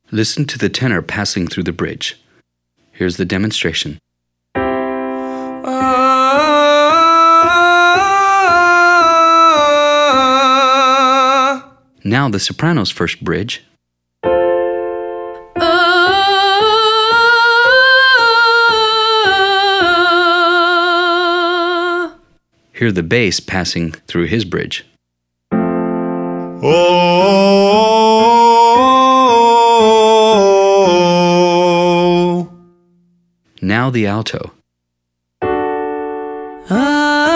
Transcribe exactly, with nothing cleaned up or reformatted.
Listen to the tenor passing through the bridge. Here's the demonstration. Now the soprano's first bridge. Hear the bass passing through his bridge. Now the alto.